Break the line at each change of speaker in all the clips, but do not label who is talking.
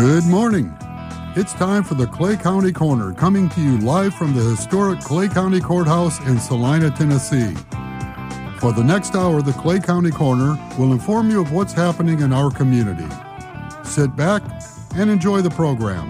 Good morning. It's time for the Clay County Corner, coming to you live from the historic Clay County Courthouse in Salina, Tennessee. For the next hour, the Clay County Corner will inform you of what's happening in our community. Sit back and enjoy the program.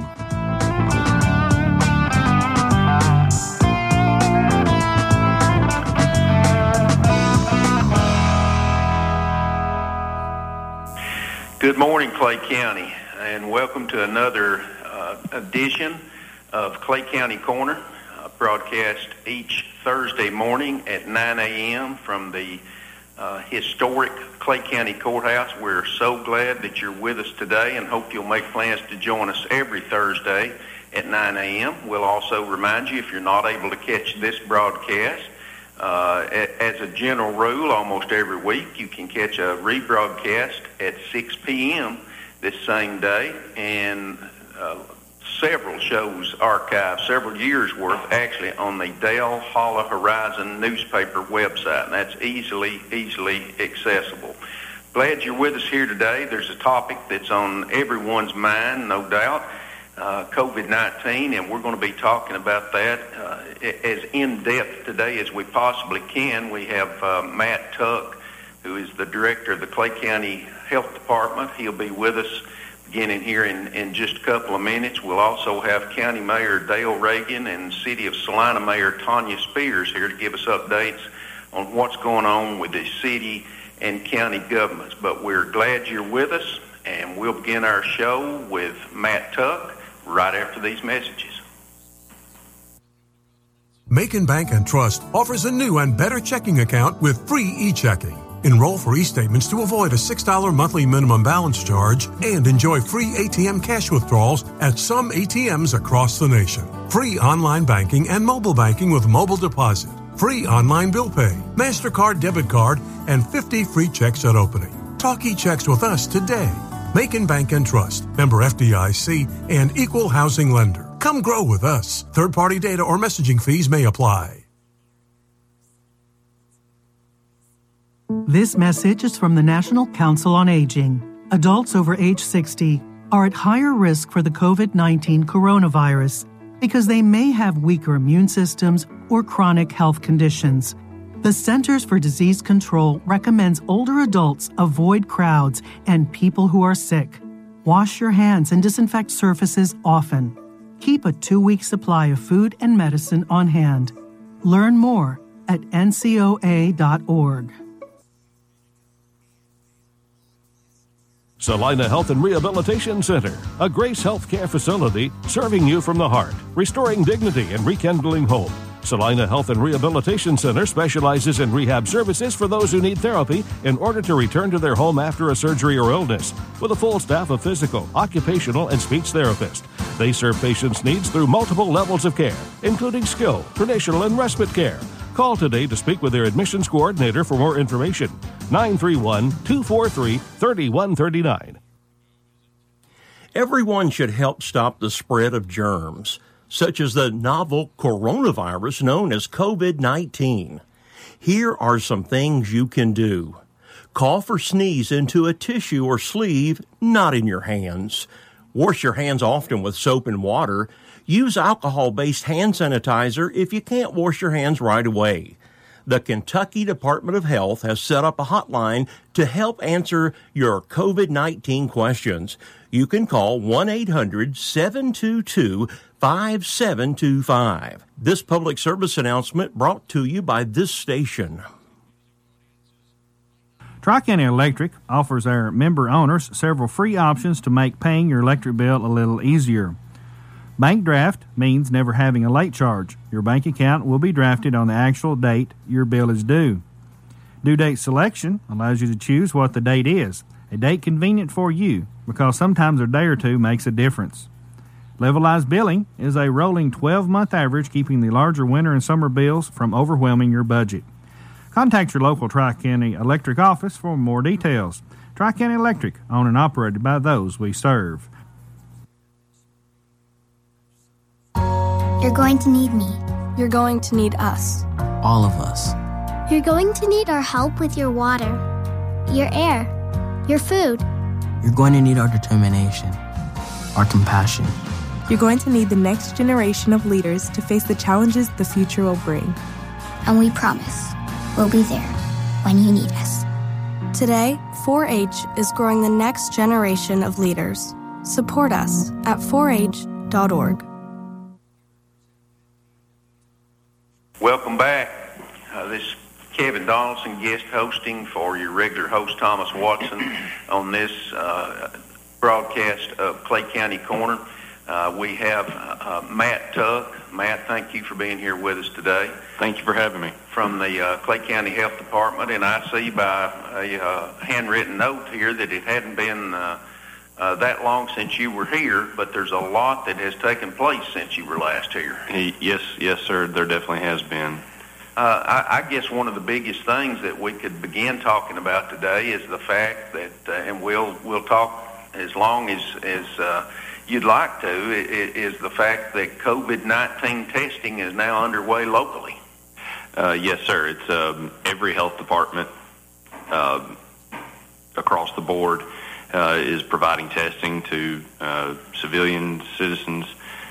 Good morning, Clay County, and welcome to another edition of Clay County Corner, broadcast each Thursday morning at 9 a.m. from the historic Clay County Courthouse. We're so glad that you're with us today and hope you'll make plans to join us every Thursday at 9 a.m. We'll also remind you, if you're not able to catch this broadcast, as a general rule, almost every week you can catch a rebroadcast at 6 p.m. this same day, and several shows archived, several years worth actually, on the Dale Holla Horizon newspaper website, and that's easily accessible. Glad you're with us here today. There's a topic that's on everyone's mind, no doubt, COVID-19, and we're going to be talking about that as in-depth today as we possibly can. We have Matt Tuck, who is the director of the Clay County Health Department. He'll be with us beginning here in just a couple of minutes. We'll also have County Mayor Dale Reagan and City of Salina Mayor Tanya Spears here to give us updates on what's going on with the city and county governments. But we're glad you're with us, and we'll begin our show with Matt Tuck right after these messages.
Macon Bank and Trust offers a new and better checking account with free e-checking. Enroll for e-statements to avoid a $6 monthly minimum balance charge and enjoy free ATM cash withdrawals at some ATMs across the nation. Free online banking and mobile banking with mobile deposit. Free online bill pay, MasterCard debit card, and 50 free checks at opening. Talk e-checks with us today. Macon Bank and Trust, member FDIC, and equal housing lender. Come grow with us. Third-party data or messaging fees may apply.
This message is from the National Council on Aging. Adults over age 60 are at higher risk for the COVID-19 coronavirus because they may have weaker immune systems or chronic health conditions. The Centers for Disease Control recommends older adults avoid crowds and people who are sick. Wash your hands and disinfect surfaces often. Keep a 2-week supply of food and medicine on hand. Learn more at ncoa.org.
Salina Health and Rehabilitation Center, a Grace Healthcare facility serving you from the heart, restoring dignity and rekindling hope. Salina Health and Rehabilitation Center specializes in rehab services for those who need therapy in order to return to their home after a surgery or illness, with a full staff of physical, occupational, and speech therapists. They serve patients' needs through multiple levels of care, including skilled, traditional, and respite care. Call today to speak with their admissions coordinator for more information. 931-243-3139.
Everyone should help stop the spread of germs, such as the novel coronavirus known as COVID-19. Here are some things you can do. Cough or sneeze into a tissue or sleeve, not in your hands. Wash your hands often with soap and water. Use alcohol-based hand sanitizer if you can't wash your hands right away. The Kentucky Department of Health has set up a hotline to help answer your COVID-19 questions. You can call 1-800-722-5725. This public service announcement brought to you by this station.
Tri-County Electric offers our member owners several free options to make paying your electric bill a little easier. Bank draft means never having a late charge. Your bank account will be drafted on the actual date your bill is due. Due date selection allows you to choose what the date is, a date convenient for you, because sometimes a day or two makes a difference. Levelized billing is a rolling 12-month average, keeping the larger winter and summer bills from overwhelming your budget. Contact your local Tri-County Electric office for more details. Tri-County Electric, owned and operated by those we serve.
You're going to need me.
You're going to need us.
All of us.
You're going to need our help with your water, your air, your food.
You're going to need our determination. our compassion.
You're going to need the next generation of leaders to face the challenges the future will bring.
And we promise we'll be there when you need us.
Today, 4-H is growing the next generation of leaders. Support us at 4h.org.
Welcome back. This is Kevin Donaldson, guest hosting for your regular host, Thomas Watson, on this broadcast of Clay County Corner. We have Matt Tuck. Matt, thank you for being here with us today.
Thank you for having me.
From the Clay County Health Department, and I see by a handwritten note here that it hadn't been that long since you were here, but there's a lot that has taken place since you were last here.
Yes, sir, there definitely has been.
I guess one of the biggest things that we could begin talking about today is the fact that, and we'll talk as long as you'd like to, is the fact that COVID-19 testing is now underway locally.
Yes, sir. It's every health department across the board is providing testing to civilian citizens.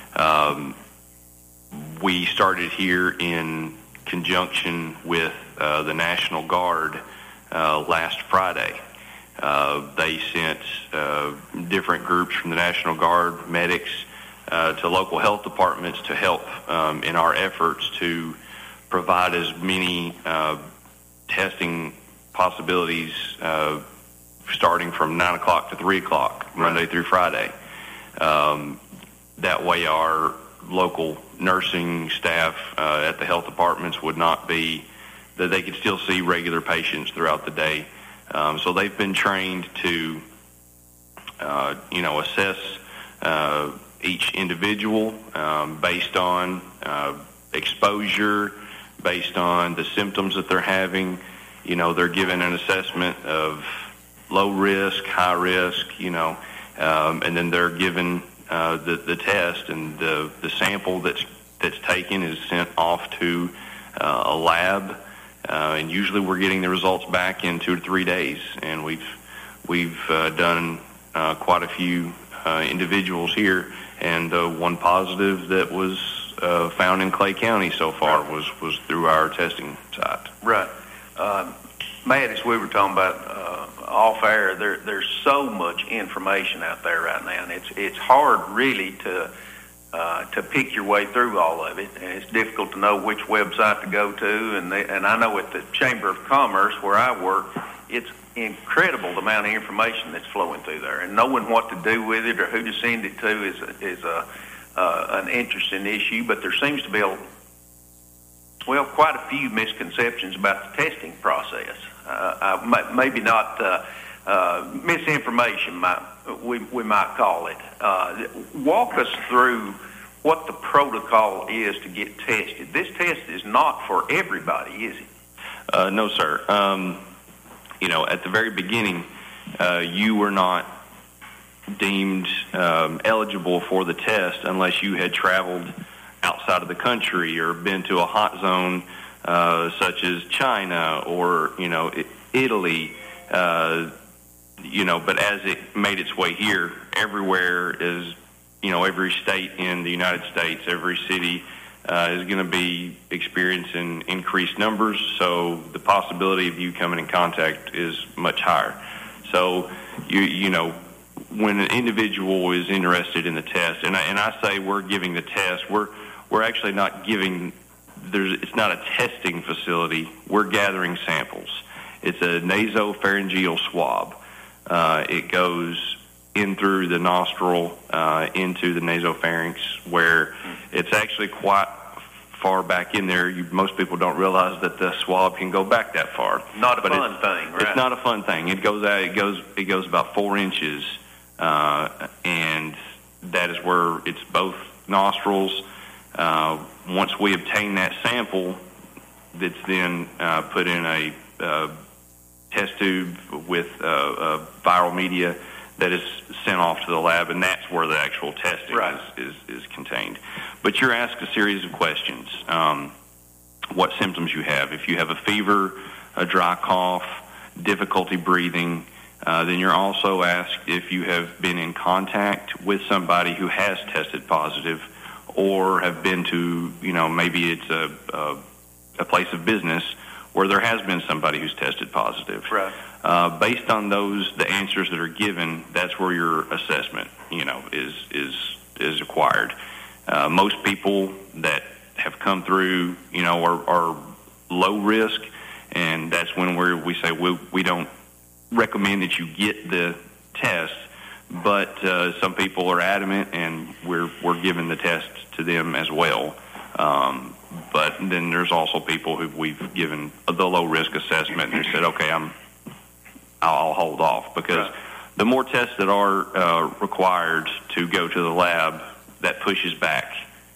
We started here in conjunction with the National Guard last Friday. They sent different groups from the National Guard, medics, to local health departments to help in our efforts to provide as many testing possibilities starting from 9 o'clock to 3 o'clock, Monday through Friday. That way our local nursing staff at the health departments would not be, that they could still see regular patients throughout the day. So they've been trained to, assess each individual based on exposure, based on the symptoms that they're having. They're given an assessment of low risk, high risk, and then they're given the test, and the sample that's taken is sent off to a lab, and usually we're getting the results back in 2 to 3 days. And we've done quite a few individuals here, and one positive that was found in Clay County so far was through our testing site.
Right. Matt, as we were talking about off air, there's so much information out there right now, and it's hard really to pick your way through all of it, and it's difficult to know which website to go to. And I know at the Chamber of Commerce where I work, it's incredible the amount of information that's flowing through there, and knowing what to do with it or who to send it to is an interesting issue. But there seems to be quite a few misconceptions about the testing process. Maybe not misinformation, we might call it. Walk us through what the protocol is to get tested. This test is not for everybody, is it?
No, sir. At the very beginning, you were not deemed eligible for the test unless you had traveled outside of the country or been to a hot zone such as China or Italy. But as it made its way here, everywhere is, every state in the United States, every city is going to be experiencing increased numbers, so the possibility of you coming in contact is much higher. So, when an individual is interested in the test, and I say we're giving the test, we're actually not giving, it's not a testing facility, we're gathering samples. It's a nasopharyngeal swab. It goes in through the nostril into the nasopharynx, where it's actually quite far back in there. Most people don't realize that the swab can go back that far.
Not a fun thing, right?
It's not a fun thing. It goes about 4 inches, and that is where it's both nostrils. Once we obtain that sample, that's then put in a test tube with viral media that is sent off to the lab, and that's where the actual testing is contained. But you're asked a series of questions. What symptoms you have. If you have a fever, a dry cough, difficulty breathing, Then you're also asked if you have been in contact with somebody who has tested positive, or have been to, maybe it's a place of business where there has been somebody who's tested positive.
Right.
Based on the answers that are given, that's where your assessment, is acquired. Most people that have come through, are low risk, and that's when we say we don't recommend that you get the test, but some people are adamant, and we're giving the test to them as well. But then there's also people who we've given the low risk assessment and they said, okay, I'll hold off, because the more tests that are required to go to the lab, that pushes back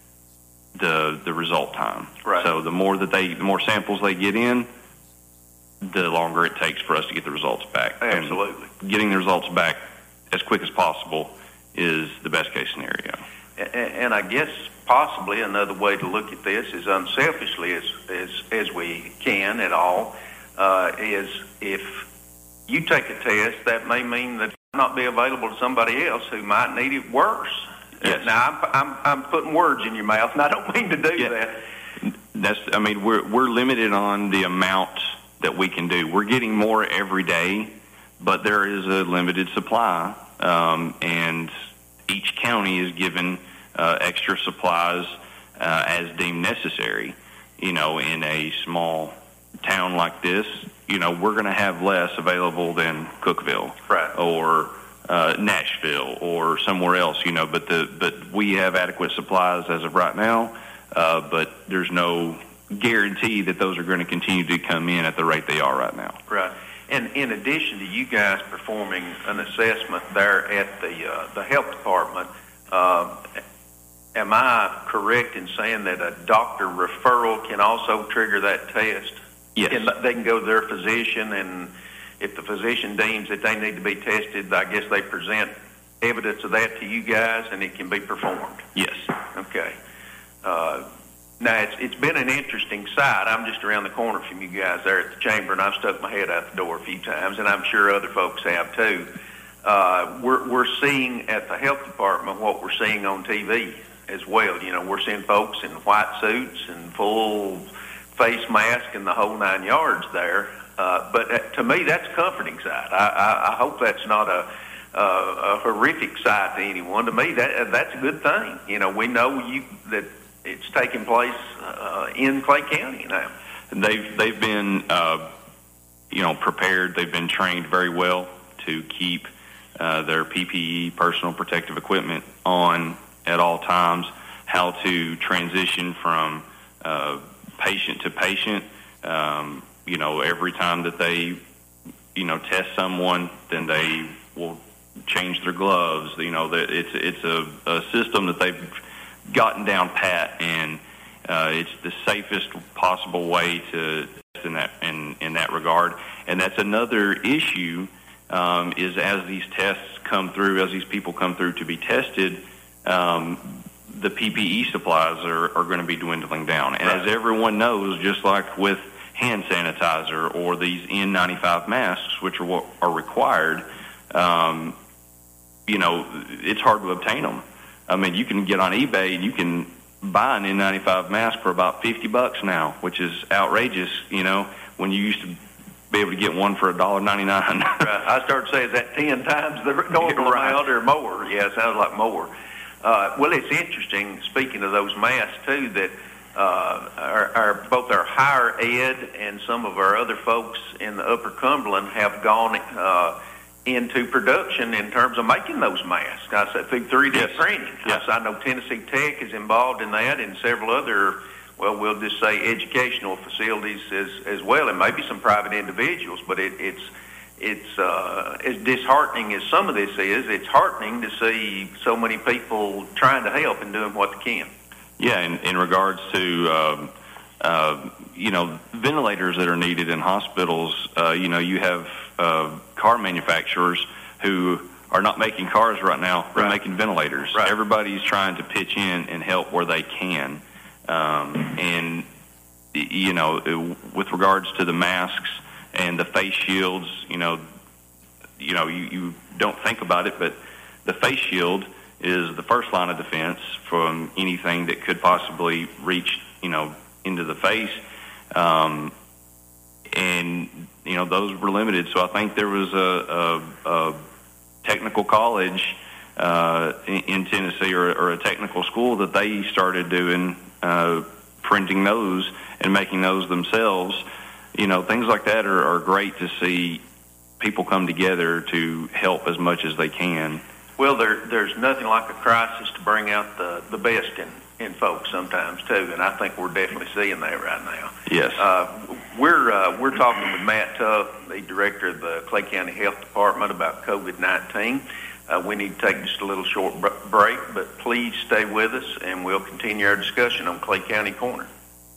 the result time.
Right.
So the more samples they get in, the longer it takes for us to get the results back.
Absolutely.
And getting the results back as quick as possible is the best case scenario.
And I guess possibly another way to look at this, as unselfishly as we can at all, is if you take a test, that may mean that it might not be available to somebody else who might need it worse.
Yes.
Now I'm putting words in your mouth, and I don't mean to do that.
We're limited on the amount that we can do. We're getting more every day, but there is a limited supply, and each county is given extra supplies as deemed necessary. In a small town like this, we're going to have less available than Cookeville,
right,
or Nashville, or somewhere else. But we have adequate supplies as of right now. But there's no guarantee that those are going to continue to come in at the rate they are right now.
Right. And in addition to you guys performing an assessment there at the health department, am I correct in saying that a doctor referral can also trigger that test?
Yes.
They can go to their physician, and if the physician deems that they need to be tested, I guess they present evidence of that to you guys, and it can be performed.
Yes.
Okay. Now, it's been an interesting sight. I'm just around the corner from you guys there at the chamber, and I've stuck my head out the door a few times, and I'm sure other folks have too. We're seeing at the health department what we're seeing on TV as well. We're seeing folks in white suits and full face mask and the whole 9 yards there. But to me, that's a comforting sight. I hope that's not a horrific sight to anyone. To me, that's a good thing. We know that it's taking place in Clay County now.
They've been prepared. They've been trained very well to keep their PPE, personal protective equipment, on at all times. How to transition from patient to patient. Every time that they test someone, then they will change their gloves. It's a system that they've gotten down pat, and it's the safest possible way to test in that regard. And that's another issue, is as these tests come through, as these people come through to be tested, the PPE supplies are going to be dwindling down. And as everyone knows, just like with hand sanitizer or these N95 masks, which are what are required, it's hard to obtain them. You can get on eBay and you can buy an N95 mask for about $50 now, which is outrageous, when you used to be able to get one for $1.99.
Right. I started saying, is that 10 times the normal amount or more? Yeah, it sounds like more. Well, it's interesting, speaking of those masks, too, that both our higher ed and some of our other folks in the Upper Cumberland have gone into production in terms of making those masks. I said through 3D printing.
Yes.
I know Tennessee Tech is involved in that, and several other, we'll just say educational facilities as well, and maybe some private individuals. But it's as disheartening as some of this is, it's heartening to see so many people trying to help and doing what they can.
Yeah, in regards to ventilators that are needed in hospitals, you have car manufacturers who are not making cars right now. They're making ventilators. Right. Everybody's trying to pitch in and help where they can. And with regards to the masks and the face shields, you don't think about it, but the face shield is the first line of defense from anything that could possibly reach, into the face. And those were limited. So I think there was a technical college in Tennessee or a technical school that they started doing printing those and making those themselves. Things like that are great to see people come together to help as much as they can.
Well, there's nothing like a crisis to bring out the best in folks sometimes too, and I think we're definitely seeing that right now.
Yes.
We're talking with Matt Tuck, the director of the Clay County Health Department, about COVID-19. We need to take just a little short break, but please stay with us, and we'll continue our discussion on Clay County Corner.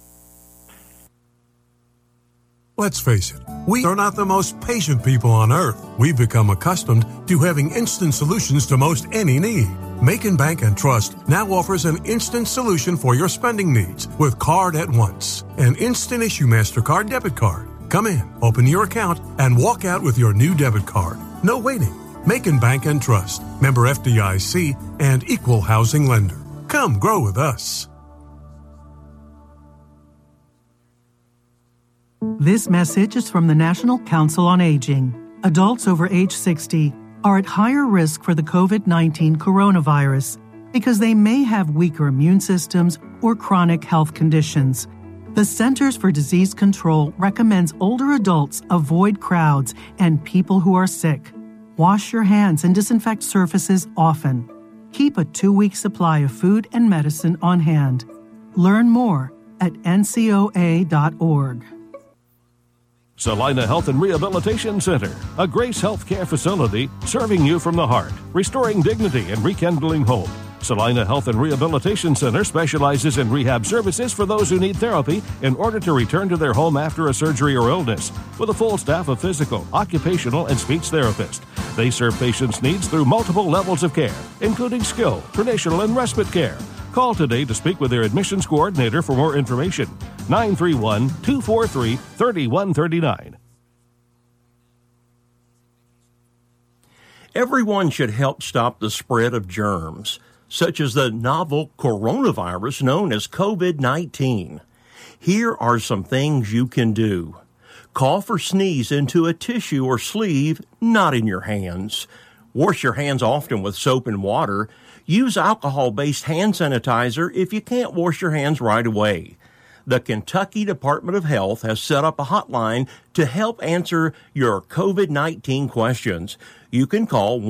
Let's face it, we are not the most patient people on earth. We've become accustomed to having instant solutions to most any need. Macon Bank and Trust now offers an instant solution for your spending needs with Card at Once, an instant issue MasterCard debit card. Come in, open your account, and walk out with your new debit card. No waiting. Macon Bank and Trust, member FDIC, and equal housing lender. Come grow with us.
This message is from the National Council on Aging. Adults over age 60 are at higher risk for the COVID-19 coronavirus because they may have weaker immune systems or chronic health conditions. The Centers for Disease Control recommends older adults avoid crowds and people who are sick. Wash your hands and disinfect surfaces often. Keep a 2-week supply of food and medicine on hand. Learn more at ncoa.org.
Salina Health and Rehabilitation Center, a Grace Healthcare facility serving you from the heart, restoring dignity and rekindling hope. Salina Health and Rehabilitation Center specializes in rehab services for those who need therapy in order to return to their home after a surgery or illness, with a full staff of physical, occupational, and speech therapists. They serve patients' needs through multiple levels of care, including skill, traditional, and respite care. Call today to speak with their admissions coordinator for more information. 931-243-3139.
Everyone should help stop the spread of germs, such as the novel coronavirus known as COVID-19. Here are some things you can do. Cough or sneeze into a tissue or sleeve, not in your hands. Wash your hands often with soap and water. Use alcohol-based hand sanitizer if you can't wash your hands right away. The Kentucky Department of Health has set up a hotline to help answer your COVID-19 questions. You can call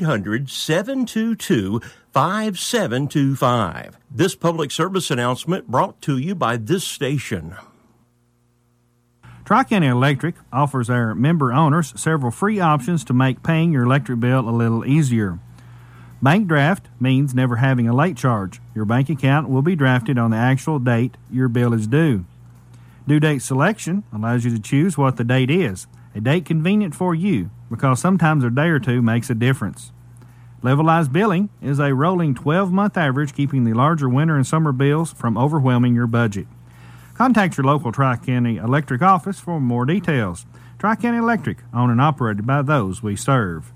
1-800-722-5725. This public service announcement brought to you by this station.
Tri-County Electric offers our member owners several free options to make paying your electric bill a little easier. Bank draft means never having a late charge. Your bank account will be drafted on the actual date your bill is due. Due date selection allows you to choose what the date is, a date convenient for you, because sometimes a day or two makes a difference. Levelized billing is a rolling 12-month average, keeping the larger winter and summer bills from overwhelming your budget. Contact your local Tri-County Electric office for more details. Tri-County Electric, owned and operated by those we serve.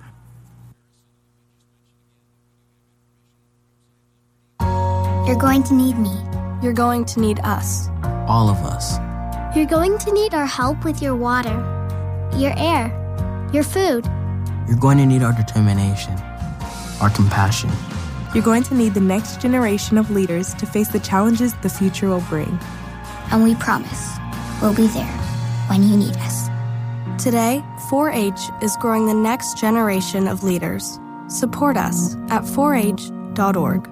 You're going to need me.
You're going to need us.
All of us.
You're going to need our help with your water, your air, your food.
You're going to need our determination, our compassion.
You're going to need the next generation of leaders to face the challenges the future will bring.
And we promise we'll be there when you need us.
Today, 4-H is growing the next generation of leaders. Support us at 4h.org.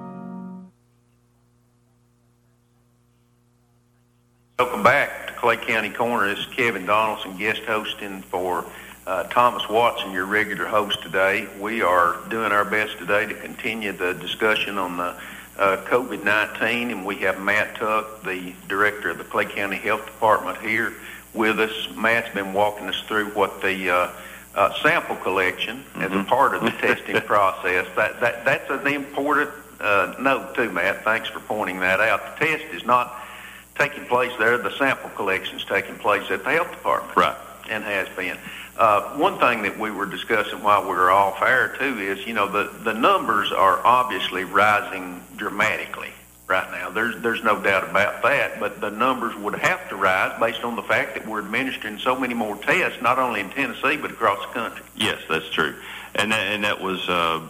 Welcome back to Clay County Corner. This is Kevin Donaldson, guest hosting for Thomas Watson, your regular host today. We are doing our best today to continue the discussion on the COVID-19, and we have Matt Tuck, the director of the Clay County Health Department, here with us. Matt's been walking us through what the sample collection as a part of the testing process. That's an important note too, Matt. Thanks for pointing that out. The test is not taking place there. The sample collection is taking place at the health department.
Right.
and has been. One thing that we were discussing while we were off air, too, is, the numbers are obviously rising dramatically right now. There's no doubt about that, but the numbers would have to rise based on the fact that we're administering so many more tests, not only in Tennessee, but across the country.
Yes, that's true. And that was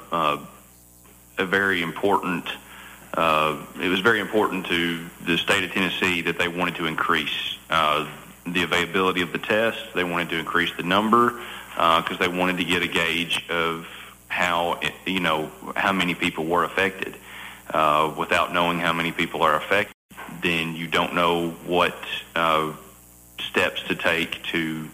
a very important, it was very important to the state of Tennessee that they wanted to increase the availability of the tests. They wanted to increase the number because they wanted to get a gauge of how many people were affected. Without knowing how many people are affected, then you don't know what steps to take to,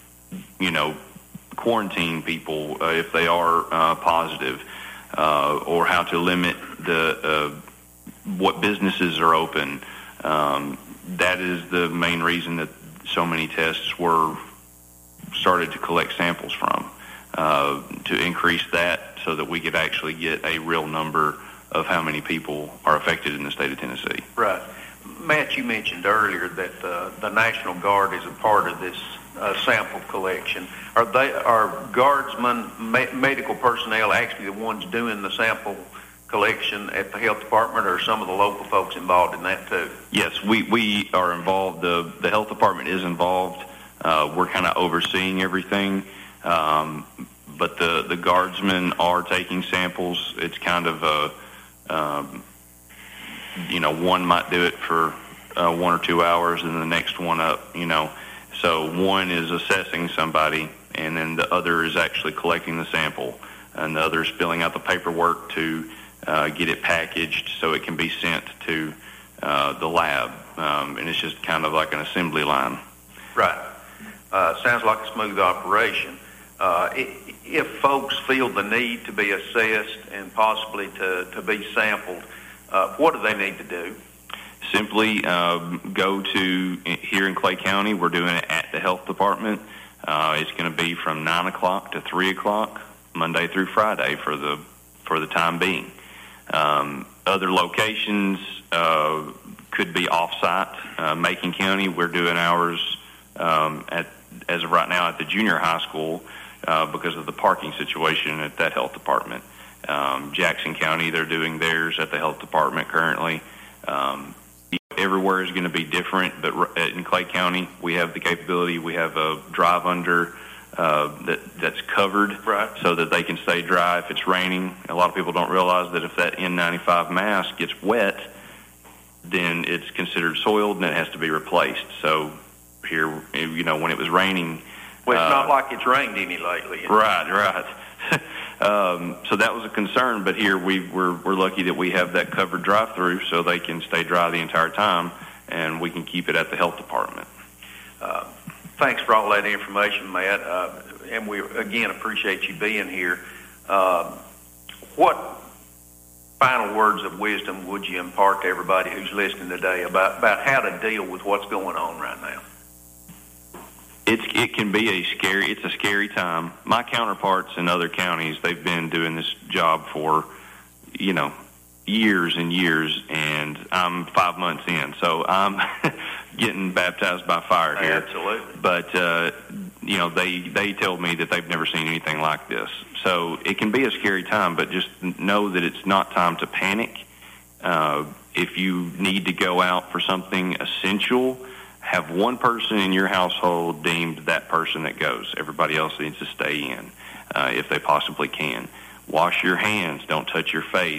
quarantine people if they are positive, or how to limit what businesses are open. That is the main reason that so many tests were started to collect samples from, to increase that so that we could actually get a real number of how many people are affected in the state of Tennessee.
Right. Matt, you mentioned earlier that the National Guard is a part of this sample collection. Are guardsmen, medical personnel actually the ones doing the sample collection at the health department, or some of the local folks involved in that too?
Yes, we are involved. The health department is involved. We're kind of overseeing everything. But the guardsmen are taking samples. It's kind of one might do it for 1 or 2 hours and the next one up, So one is assessing somebody, and then the other is actually collecting the sample, and the other is filling out the paperwork to get it packaged so it can be sent to the lab. And it's just kind of like an assembly line.
Right. Sounds like a smooth operation. If folks feel the need to be assessed and possibly to be sampled, what do they need to do?
Simply go to, here in Clay County, we're doing it at the health department. It's going to be from 9 o'clock to 3 o'clock, Monday through Friday for the time being. Other locations could be off-site. Macon County, we're doing ours as of right now at the junior high school because of the parking situation at that health department. Jackson County, they're doing theirs at the health department currently. Everywhere is going to be different, but in Clay County, we have the capability. We have a drive-under that's covered,
right,
so that they can stay dry if it's raining. A lot of people don't realize that if that N95 mask gets wet, then it's considered soiled and it has to be replaced. So here, when it was raining...
Well, it's not like it's rained any lately.
Right. So that was a concern, but here we're lucky that we have that covered drive-through so they can stay dry the entire time, and we can keep it at the health department.
Thanks for all that information, Matt, and we again appreciate you being here. What final words of wisdom would you impart to everybody who's listening today about how to deal with what's going on right now?
It can be it's a scary time. My counterparts in other counties, they've been doing this job for, years and years, and I'm 5 months in, so I'm getting baptized by fire here.
Absolutely.
But, they tell me that they've never seen anything like this. So it can be a scary time, but just know that it's not time to panic. If you need to go out for something essential, have one person in your household deemed that person that goes. Everybody else needs to stay in if they possibly can. Wash your hands. Don't touch your face.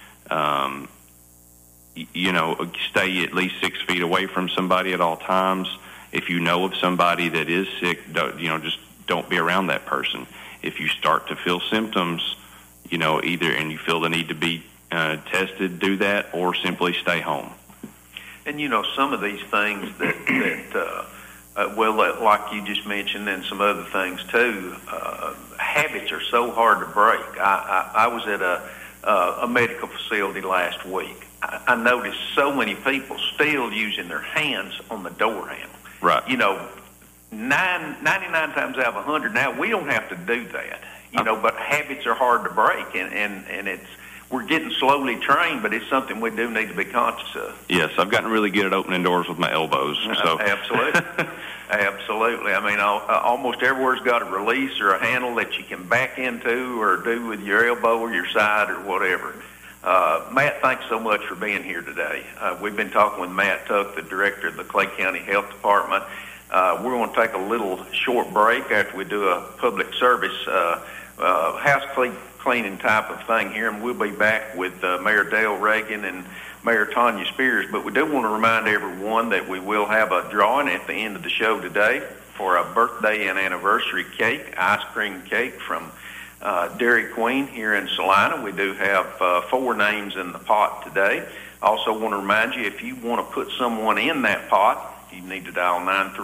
Stay at least 6 feet away from somebody at all times. If you know of somebody that is sick, just don't be around that person. If you start to feel symptoms, and you feel the need to be tested, do that, or simply stay home.
And, some of these things that like you just mentioned, and some other things too, habits are so hard to break. I was at a medical facility last week. I noticed so many people still using their hands on the door handle.
Right.
99 times out of 100 now, we don't have to do that, but habits are hard to break, and we're getting slowly trained, but it's something we do need to be conscious of.
Yes, I've gotten really good at opening doors with my elbows. So
Absolutely. Absolutely. I mean, almost everywhere's got a release or a handle that you can back into or do with your elbow or your side or whatever. Matt, thanks so much for being here today. We've been talking with Matt Tuck, the director of the Clay County Health Department. We're going to take a little short break after we do a public service house cleaning type of thing here, and we'll be back with Mayor Dale Reagan and Mayor Tanya Spears. But we do want to remind everyone that we will have a drawing at the end of the show today for a birthday and anniversary cake, ice cream cake from Dairy Queen here in Salina. We do have 4 names in the pot today. Also want to remind you, if you want to put someone in that pot, you need to dial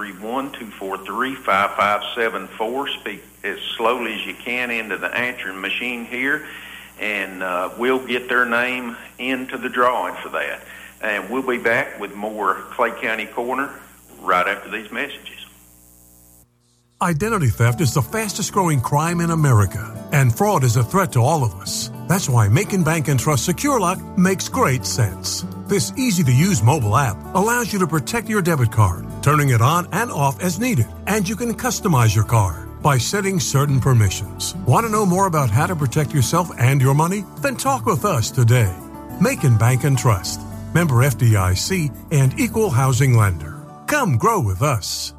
931-243-5574. Speak as slowly as you can into the answering machine here, and we'll get their name into the drawing for that. And we'll be back with more Clay County Corner right after these messages.
Identity theft is the fastest growing crime in America, and fraud is a threat to all of us. That's why Macon Bank and Trust SecureLock makes great sense. This easy-to-use mobile app allows you to protect your debit card, turning it on and off as needed, and you can customize your card by setting certain permissions. Want to know more about how to protect yourself and your money? Then talk with us today. Macon Bank and Trust, member FDIC, and equal housing lender. Come grow with us.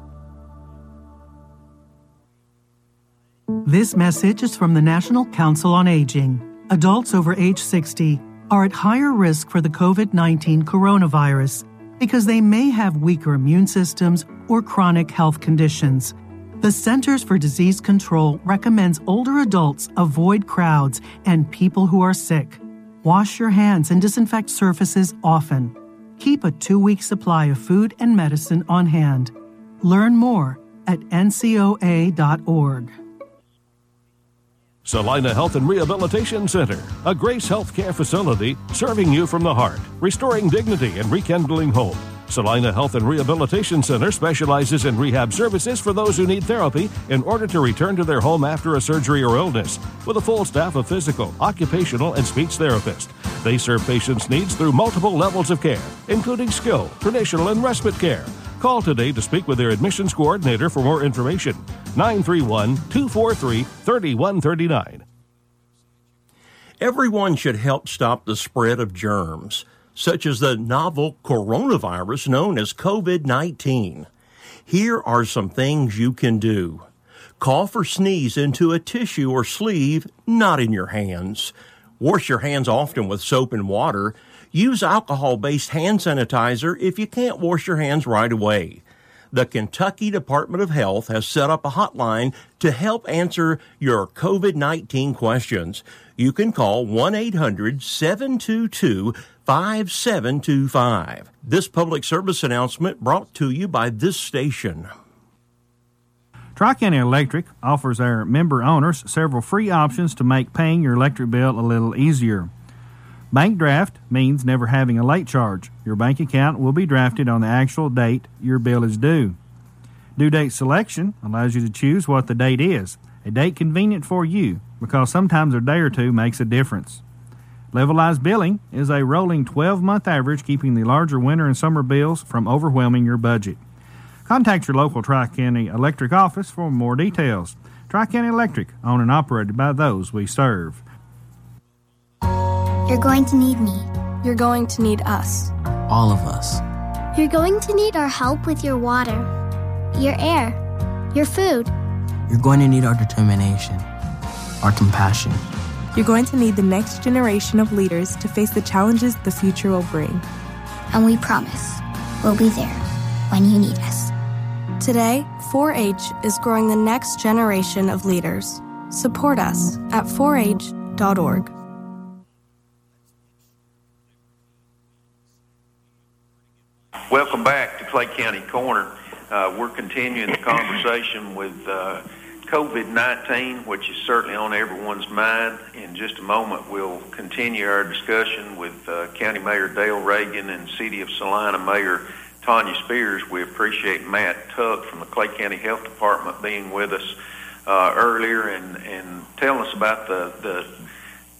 This message is from the National Council on Aging. Adults over age 60 are at higher risk for the COVID-19 coronavirus because they may have weaker immune systems or chronic health conditions. The Centers for Disease Control recommends older adults avoid crowds and people who are sick. Wash your hands and disinfect surfaces often. Keep a 2-week supply of food and medicine on hand. Learn more at ncoa.org.
Salina Health and Rehabilitation Center, a Grace Healthcare facility serving you from the heart, restoring dignity and rekindling hope. Salina Health and Rehabilitation Center specializes in rehab services for those who need therapy in order to return to their home after a surgery or illness, with a full staff of physical, occupational, and speech therapists. They serve patients' needs through multiple levels of care, including skill, traditional, and respite care. Call today to speak with their admissions coordinator for more information. 931-243-3139.
Everyone should help stop the spread of germs, such as the novel coronavirus known as COVID-19. Here are some things you can do. Cough or sneeze into a tissue or sleeve, not in your hands. Wash your hands often with soap and water. Use alcohol-based hand sanitizer if you can't wash your hands right away. The Kentucky Department of Health has set up a hotline to help answer your COVID-19 questions. You can call 1-800-722-5725. This public service announcement brought to you by this station.
Tri-County Electric offers our member owners several free options to make paying your electric bill a little easier. Bank draft means never having a late charge. Your bank account will be drafted on the actual date your bill is due. Due date selection allows you to choose what the date is, a date convenient for you, because sometimes a day or two makes a difference. Levelized billing is a rolling 12-month average, keeping the larger winter and summer bills from overwhelming your budget. Contact your local Tri-County Electric office for more details. Tri-County Electric, owned and operated by those we serve.
You're going to need me.
You're going to need us.
All of us.
You're going to need our help with your water, your air, your food.
You're going to need our determination, our compassion.
You're going to need the next generation of leaders to face the challenges the future will bring.
And we promise we'll be there when you need us.
Today, 4-H is growing the next generation of leaders. Support us at 4h.org.
Welcome back to Clay County Corner. We're continuing the conversation with COVID-19, which is certainly on everyone's mind. In just a moment, we'll continue our discussion with County Mayor Dale Reagan and City of Salina Mayor Tanya Spears. We appreciate Matt Tuck from the Clay County Health Department being with us earlier and telling us about the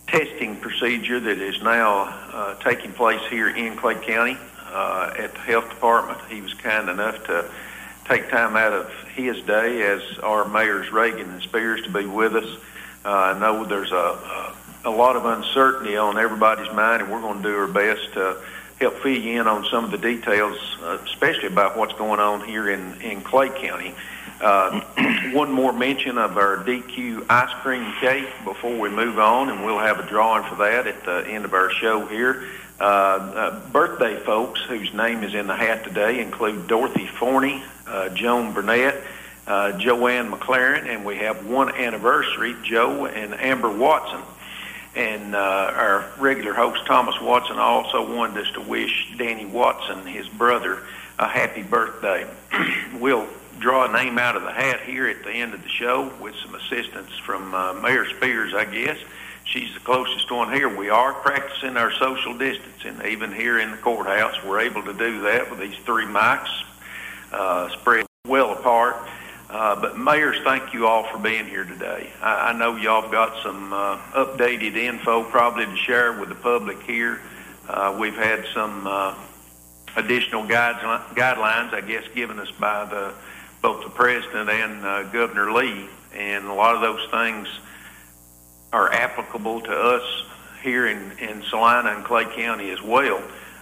testing procedure that is now taking place here in Clay County at the health department. He was kind enough to take time out of his day, as our mayors Reagan and Spears, to be with us. I know there's a lot of uncertainty on everybody's mind, and we're going to do our best to help fill you in on some of the details, especially about what's going on here in Clay County. One more mention of our DQ ice cream cake before we move on, and we'll have a drawing for that at the end of our show here. Birthday folks whose name is in the hat today include Dorothy Forney, Joan Burnett, Joanne McLaren, and we have one anniversary, Joe and Amber Watson. And our regular host, Thomas Watson, also wanted us to wish Danny Watson, his brother, a happy birthday. We'll draw a name out of the hat here at the end of the show with some assistance from Mayor Spears, I guess. She's the closest one here. We are practicing our social distancing. Even here in the courthouse, we're able to do that with these 3 mics spread well apart. But mayors, thank you all for being here today. I know y'all have got some updated info probably to share with the public here. We've had some additional guidelines, I guess, given us by both the President and Governor Lee, and a lot of those things are applicable to us here in Salina and Clay County as well.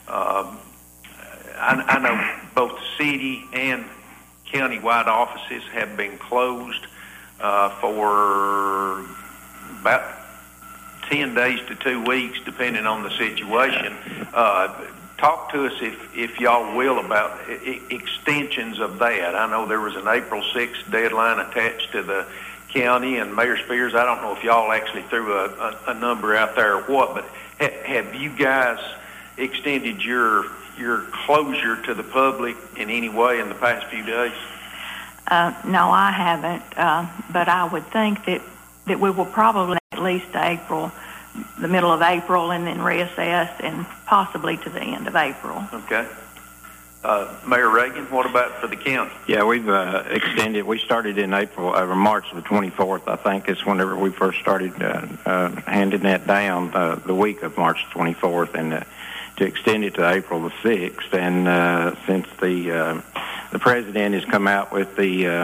I know both the city and county-wide offices have been closed for about 10 days to 2 weeks, depending on the situation. Talk to us, if y'all will, about extensions of that. I know there was an April 6th deadline attached to the county, and Mayor Spears, I don't know if y'all actually threw a number out there or what, but have you guys extended your closure to the public in any way in the past few days?
No, I haven't, but I would think that we will probably at least April, the middle of April, and then reassess, and possibly to the end of April.
Okay. Mayor Reagan, what about for the county?
Yeah, we've extended. We started in March the 24th, I think, is whenever we first started handing that down, the week of March 24th, and to extend it to April the 6th. And since the president has come out with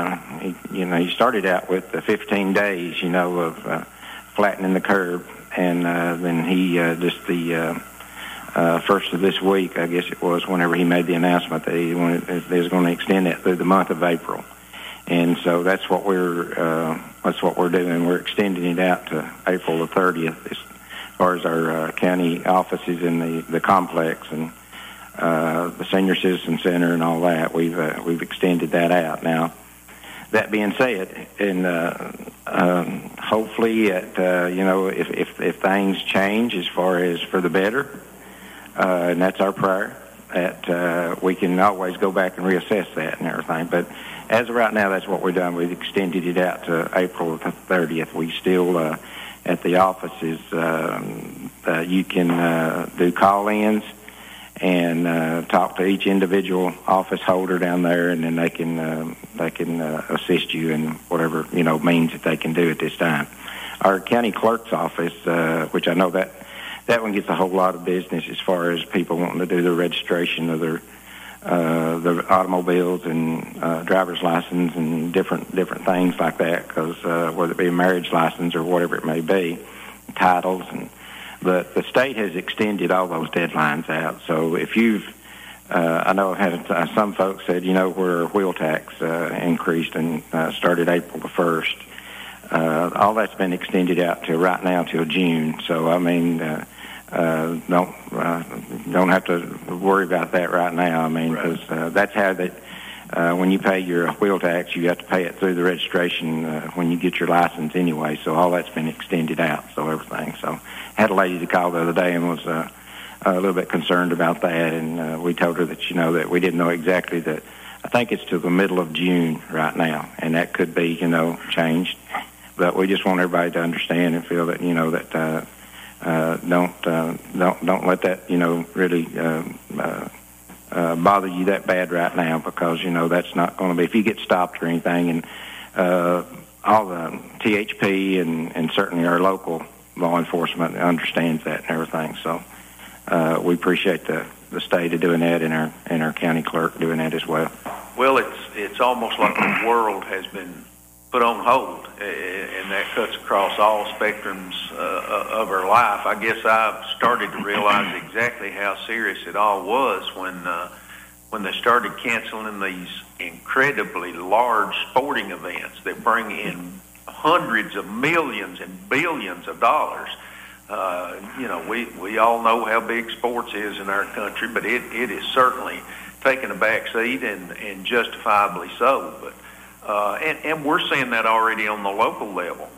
he started out with the 15 days, of flattening the curve, and then he just the first of this week, I guess it was, whenever he made the announcement that he was going to extend that through the month of April. And so that's what we're doing. We're extending it out to April the 30th as far as our county offices in the complex and the Senior Citizen Center and all that. We've extended that out. Now, that being said, and hopefully, if things change as far as for the better, and that's our prayer, that we can always go back and reassess that and everything. But as of right now, that's what we've done. We've extended it out to April the 30th. We still, at the offices, you can do call-ins and talk to each individual office holder down there, and then they can assist you in whatever means that they can do at this time. Our county clerk's office, which I know that one gets a whole lot of business as far as people wanting to do their registration of their automobiles and driver's license and different things like that, because whether it be a marriage license or whatever it may be, titles. But the state has extended all those deadlines out. So if you've, I know I had some folks said, where wheel tax increased and started April the 1st. All that's been extended out to right now till June. So I mean, don't have to worry about that right now. I mean, because that's how that when you pay your wheel tax, you have to pay it through the registration when you get your license anyway. So all that's been extended out. So everything. So I had a lady to call the other day and was a little bit concerned about that, and we told her that that we didn't know exactly that. I think it's to the middle of June right now, and that could be changed. But we just want everybody to understand and feel that that don't let that really bother you that bad right now, because that's not going to be, if you get stopped or anything. And all the THP and certainly our local
law enforcement understands that and everything. So we appreciate the state of doing that, and our county clerk doing that as well.
Well, it's almost like the world has been put on hold, and that cuts across all spectrums of our life. I guess I've started to realize exactly how serious it all was when they started canceling these incredibly large sporting events that bring in hundreds of millions and billions of dollars. We all know how big sports is in our country, but it is certainly taken a back seat, and justifiably so. But and we're seeing that already on the local level.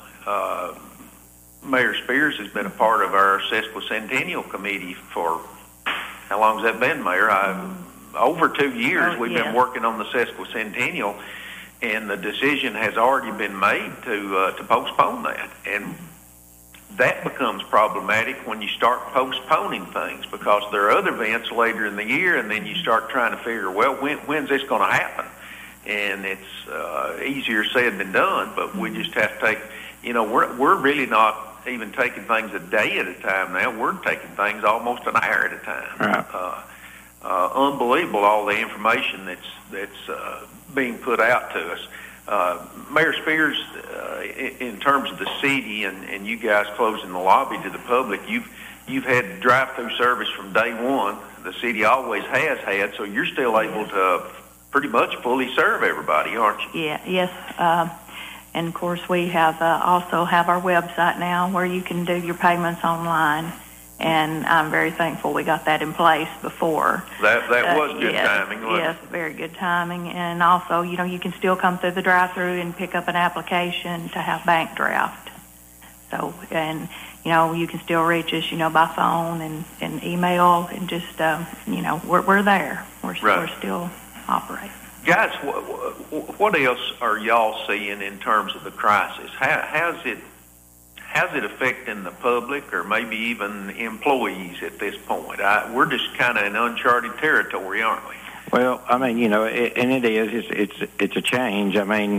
Mayor Spears has been a part of our Sesquicentennial Committee for, how long has that been, Mayor? Over 2 years we've been working on the Sesquicentennial, and the decision has already been made to postpone that. And that becomes problematic when you start postponing things, because there are other events later in the year, and then you start trying to figure, well, when's this going to happen? And it's easier said than done, but we just have to take, we're really not even taking things a day at a time now. We're taking things almost an hour at a time.
Right.
Unbelievable, all the information that's being put out to us. Mayor Spears, in terms of the city and you guys closing the lobby to the public, you've had drive-through service from day one. The city always has had, so you're still able to pretty much fully serve everybody, aren't you?
Yeah, yes. And of course, we have also have our website now where you can do your payments online. And I'm very thankful we got that in place before.
That was good timing, wasn't it?
Yes, very good timing. And also, you can still come through the drive-through and pick up an application to have bank draft. So, and, you can still reach us, by phone and email, and just, we're there. We're still operating.
Guys, what else are y'all seeing in terms of the crisis? How's it affecting the public, or maybe even employees at this point? We're just kind of in uncharted territory, aren't we?
Well, and it is. It's a change.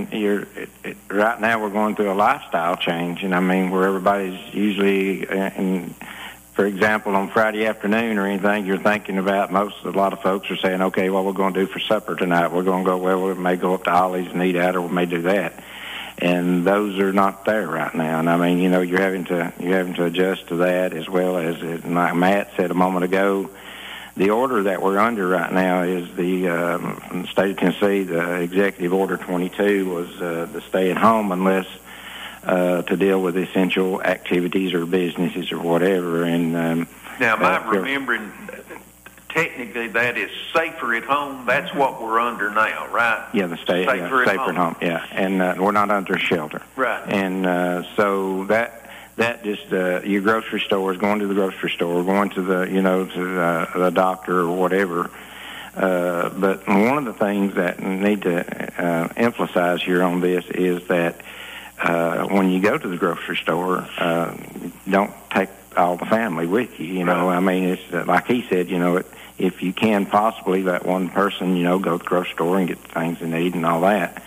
Right now we're going through a lifestyle change, and where everybody's usually, for example, on Friday afternoon or anything, you're thinking about, a lot of folks are saying, okay, what we're going to do for supper tonight? We're going to go, we may go up to Ollie's and eat out, or we may do that. And those are not there right now. And you're having to adjust to that, as well as like Matt said a moment ago. The order that we're under right now is the state of Tennessee. The Executive Order 22 was the stay at home unless to deal with essential activities or businesses or whatever. And
now, am I remembering? Technically, that is safer at home. That's what we're under now, right?
Yeah, the safer at home. Yeah, and we're not under shelter.
Right.
And so that just your grocery store is going to the grocery store, going to the to the doctor or whatever. But one of the things that need to emphasize here on this is that when you go to the grocery store, don't take all the family with you. It's like he said. If you can possibly let one person, go to the grocery store and get the things they need and all that,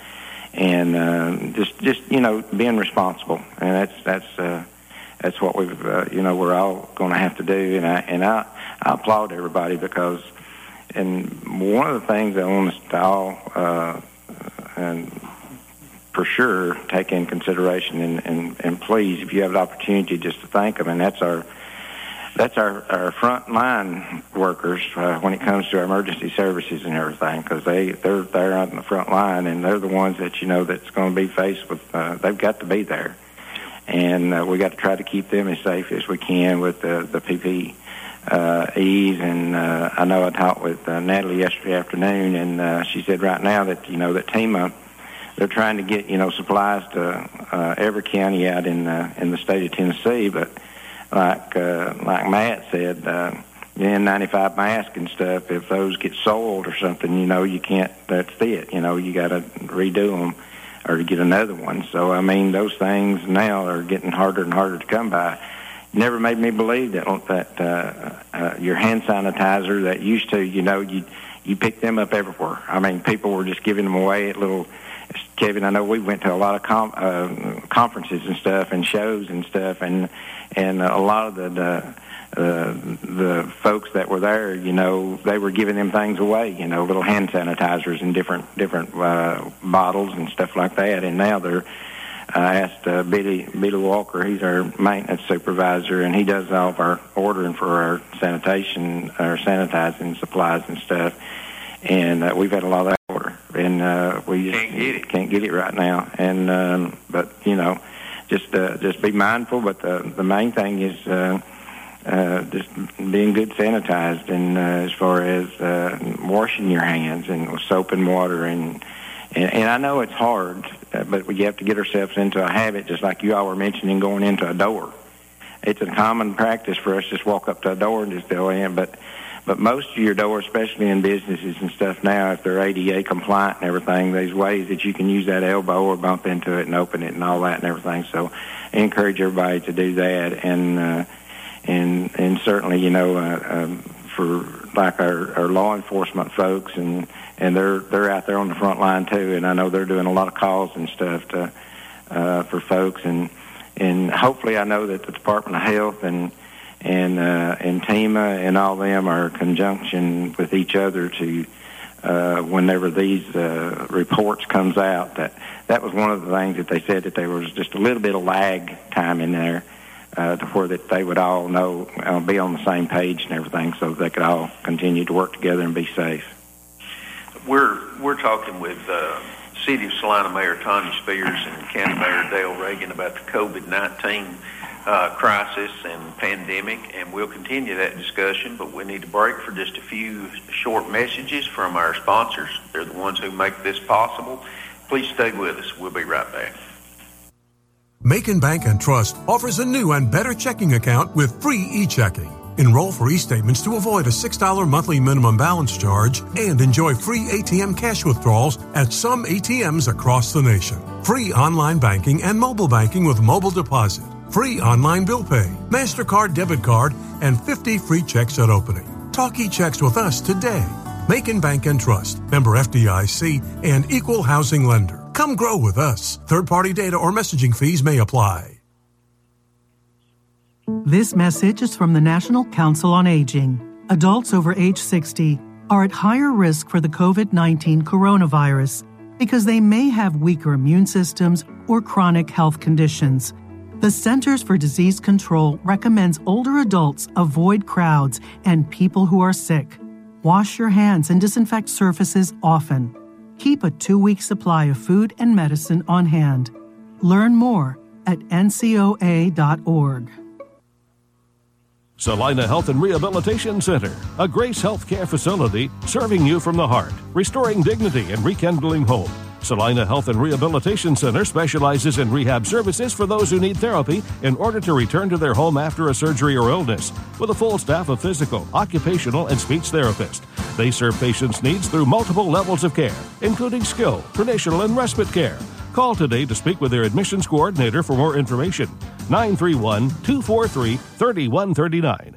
and just being responsible, and that's what we've we're all going to have to do, and I applaud everybody, because, and one of the things I want us to all and for sure take in consideration, and please, if you have the opportunity, just to thank them, and that's our front line workers when it comes to our emergency services and everything, because they're there on the front line, and they're the ones that that's going to be faced with. They've got to be there, and we got to try to keep them as safe as we can with the PPEs. And I know I talked with Natalie yesterday afternoon, and she said right now that that TEMA, they're trying to get supplies to every county out in the state of Tennessee, but like Matt said, N95 mask and stuff, if those get soiled or something, you can't, that's it. You got to redo them or to get another one. So, those things now are getting harder and harder to come by. Never made me believe that your hand sanitizer that used to, you pick them up everywhere. People were just giving them away at Kevin, I know we went to a lot of conferences and stuff and shows and stuff, and a lot of the folks that were there, they were giving them things away, little hand sanitizers and different bottles and stuff like that. And now I asked Billy Walker, he's our maintenance supervisor, and he does all of our ordering for our sanitizing supplies and stuff. And we've had a lot of that order, and we just can't get it right now. And but just be mindful. But the main thing is just being good sanitized, and as far as washing your hands and with soap and water, and I know it's hard, but we have to get ourselves into a habit, just like you all were mentioning, going into a door. It's a common practice for us to just walk up to a door and just go in, but most of your doors, especially in businesses and stuff now, if they're ADA compliant and everything, there's ways that you can use that elbow or bump into it and open it and all that and everything. So I encourage everybody to do that, and certainly, for like our law enforcement folks, and they're out there on the front line too, and I know they're doing a lot of calls and stuff for folks, and hopefully I know that the Department of Health and TEMA and all them are in conjunction with each other to whenever these reports comes out, that was one of the things that they said, that there was just a little bit of lag time in there to where that they would all know, be on the same page and everything, so they could all continue to work together and be safe.
We're talking with City of Salina Mayor Tanya Spears and County Mayor Dale Reagan about the COVID-19 crisis and pandemic, and we'll continue that discussion, but we need to break for just a few short messages from our sponsors. They're the ones who make this possible. Please stay with us. We'll be right back.
Macon Bank and Trust offers a new and better checking account with free e-checking. Enroll for e-statements to avoid a $6 monthly minimum balance charge and enjoy free ATM cash withdrawals at some ATMs across the nation. Free online banking and mobile banking with mobile deposit. Free online bill pay, MasterCard debit card, and 50 free checks at opening. Talk e-checks with us today. Macon Bank and Trust, member FDIC, and equal housing lender. Come grow with us. Third-party data or messaging fees may apply.
This message is from the National Council on Aging. Adults over age 60 are at higher risk for the COVID-19 coronavirus because they may have weaker immune systems or chronic health conditions. The Centers for Disease Control recommends older adults avoid crowds and people who are sick. Wash your hands and disinfect surfaces often. Keep a 2-week supply of food and medicine on hand. Learn more at ncoa.org.
Salina Health and Rehabilitation Center, a Grace Healthcare facility serving you from the heart, restoring dignity and rekindling hope. Salina Health and Rehabilitation Center specializes in rehab services for those who need therapy in order to return to their home after a surgery or illness, with a full staff of physical, occupational, and speech therapists. They serve patients' needs through multiple levels of care, including skill, traditional, and respite care. Call today to speak with their admissions coordinator for more information. 931-243-3139.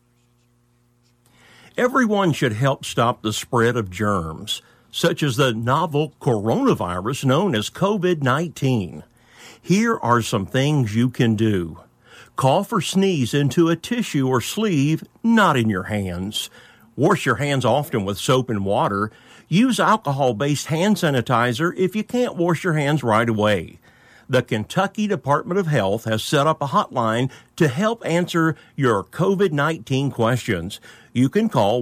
Everyone should help stop the spread of germs, such as the novel coronavirus known as COVID-19. Here are some things you can do. Cough or sneeze into a tissue or sleeve, not in your hands. Wash your hands often with soap and water. Use alcohol-based hand sanitizer if you can't wash your hands right away. The Kentucky Department of Health has set up a hotline to help answer your COVID-19 questions. You can call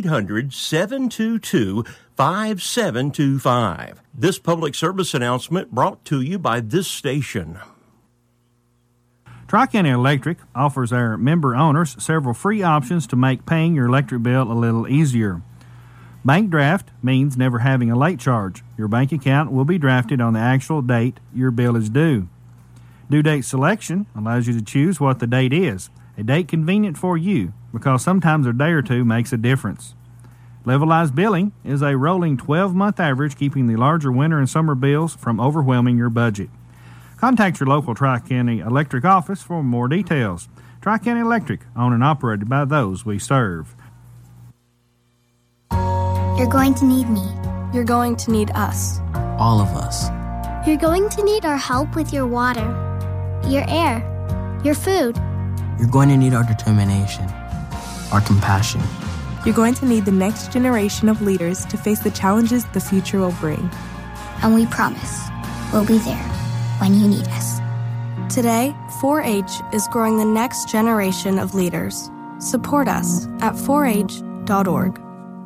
1-800-722-5725. This public service announcement brought to you by this station.
Tri-County Electric offers our member owners several free options to make paying your electric bill a little easier. Bank draft means never having a late charge. Your bank account will be drafted on the actual date your bill is due. Due date selection allows you to choose what the date is, a date convenient for you, because sometimes a day or two makes a difference. Levelized billing is a rolling 12-month average, keeping the larger winter and summer bills from overwhelming your budget. Contact your local Tri-County Electric office for more details. Tri-County Electric, owned and operated by those we serve.
You're going to need me.
You're going to need us.
All of us.
You're going to need our help with your water, your air, your food.
You're going to need our determination, our compassion.
You're going to need the next generation of leaders to face the challenges the future will bring.
And we promise we'll be there when you need us.
Today, 4-H is growing the next generation of leaders. Support us at 4h.org.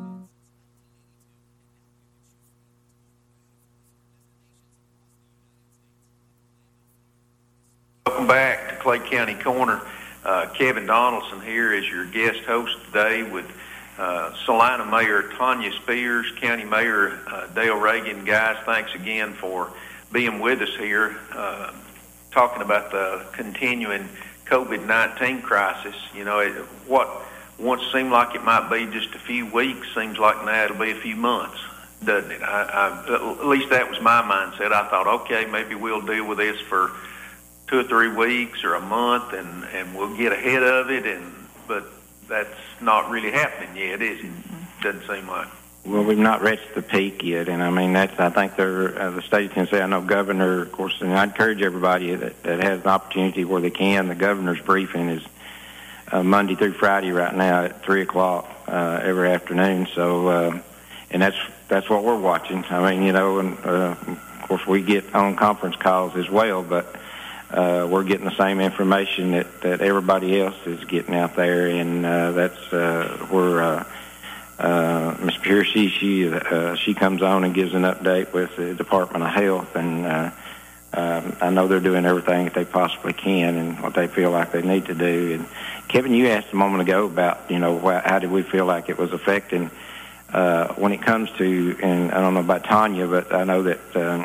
Welcome back to Clay County Corner. Kevin Donaldson here is your guest host today with Salina Mayor Tanya Spears, County Mayor Dale Reagan. Guys, thanks again for being with us here, talking about the continuing COVID-19 crisis. You know, what once seemed like it might be just a few weeks seems like now it'll be a few months, doesn't it? At least that was my mindset. I thought, okay, maybe we'll deal with this for 2 or 3 weeks or a month, and we'll get ahead of it. But that's not really happening yet, is it? Doesn't seem like.
Well, we've not reached the peak yet, and I mean I think the state of Tennessee. I know Governor, of course, and I encourage everybody that has an opportunity where they can. The governor's briefing is Monday through Friday right now at 3:00 every afternoon. So, and that's what we're watching. I mean, and of course we get on conference calls as well, but we're getting the same information that everybody else is getting out there, and that's where Ms. Pierce, she comes on and gives an update with the Department of Health, and I know they're doing everything that they possibly can and what they feel like they need to do. And Kevin, you asked a moment ago about how did we feel like it was affecting when it comes to, and I don't know about Tanya, but I know that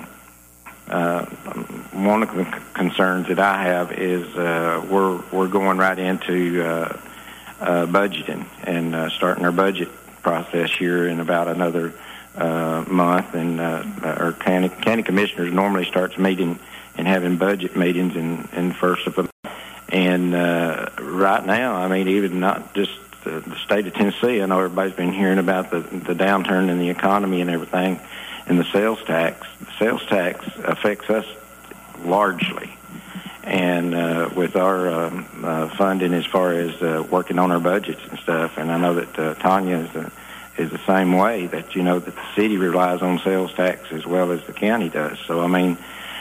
one of the concerns that I have is we're going right into budgeting and starting our budget process here in about another month, and our county commissioners normally starts meeting and having budget meetings in first of the month. And right now, I mean, even not just the state of Tennessee, I know everybody's been hearing about the downturn in the economy and everything, and the sales tax. The sales tax affects us largely, and with our funding as far as working on our budgets and stuff. And I know that Tanya is the same way, that that the city relies on sales tax as well as the county does. So I mean,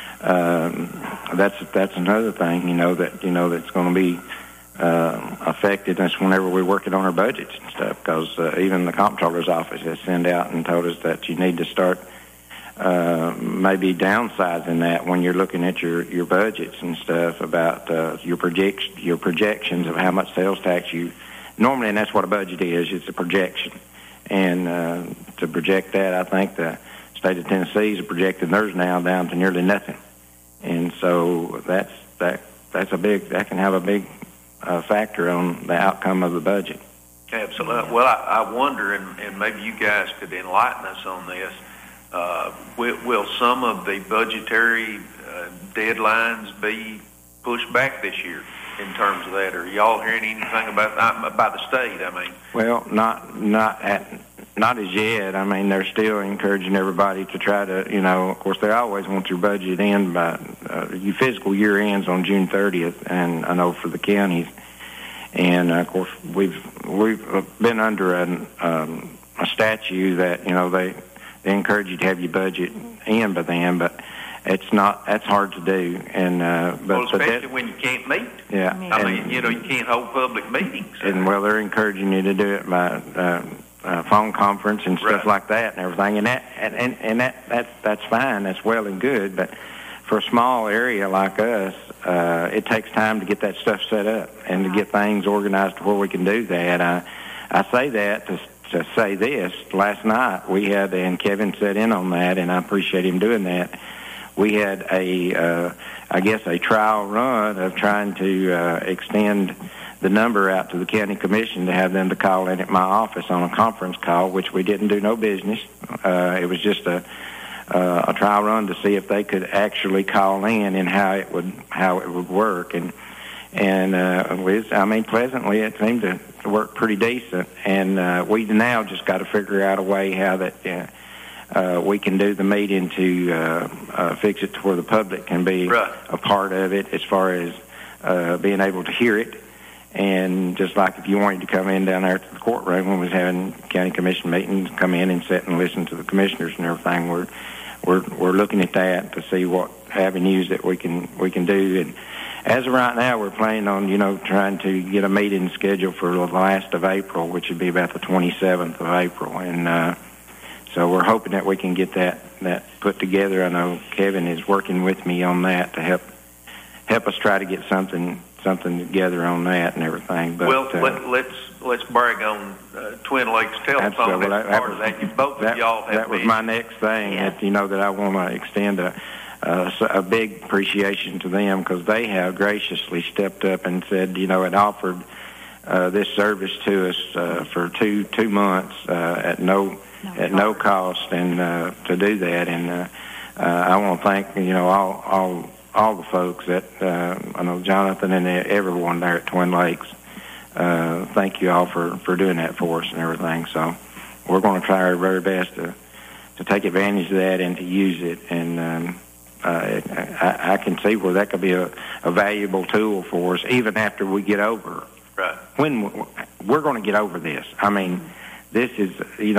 that's another thing that's going to be affected us whenever we're working on our budgets and stuff, because even the comptroller's office has sent out and told us that you need to start maybe downsizing that when you're looking at your budgets and stuff, about your projections of how much sales tax you normally, and that's what a budget is. It's a projection, and to project that, I think the state of Tennessee is projecting theirs now down to nearly nothing, and so that can have a big factor on the outcome of the budget.
Absolutely. Well, I wonder, and maybe you guys could enlighten us on this. Will some of the budgetary deadlines be pushed back this year in terms of that? Are y'all hearing anything about by the state? I mean, well,
not as yet. I mean, they're still encouraging everybody to try to, of course, they always want your budget in by your fiscal year ends on June 30th, and I know for the counties, and of course we've been under a statute that they encourage you to have your budget in by then, but that's hard to do, and
especially when you can't meet.
Yeah,
I mean, you can't hold public meetings.
And they're encouraging you to do it by phone conference and stuff like that and everything, and that's fine. That's well and good, but for a small area like us, it takes time to get that stuff set up and to get things organized to where we can do that. I say that to say this. Last night we had, and Kevin sat in on that, and I appreciate him doing that. We had a trial run of trying to extend the number out to the county commission to have them to call in at my office on a conference call, which we didn't do no business. It was just a trial run to see if they could actually call in and how it would work. And pleasantly, it seemed to work pretty decent. And we now just got to figure out a way how that we can do the meeting to fix it to where the public can be a part of it as far as being able to hear it. And just like if you wanted to come in down there to the courtroom when we was having county commission meetings, come in and sit and listen to the commissioners and everything, we're looking at that to see what avenues that we can do. And as of right now, we're planning on trying to get a meeting scheduled for the last of April, which would be about the 27th of April. And so we're hoping that we can get that put together. I know Kevin is working with me on that to help us try to get something together on that and everything. But
let's brag on Twin Lakes Telephone. Both of y'all have
that was my next thing. That that I want to extend a big appreciation to them, because they have graciously stepped up and said and offered this service to us for two months at no cost, and to do that. And I want to thank all the folks that I know, Jonathan and everyone there at Twin Lakes. Thank you all for doing that for us and everything. So we're going to try our very best to take advantage of that and to use it. And I can see where that could be a valuable tool for us, even after we get over.
Right. When
we're going to get over this. I mean, this is,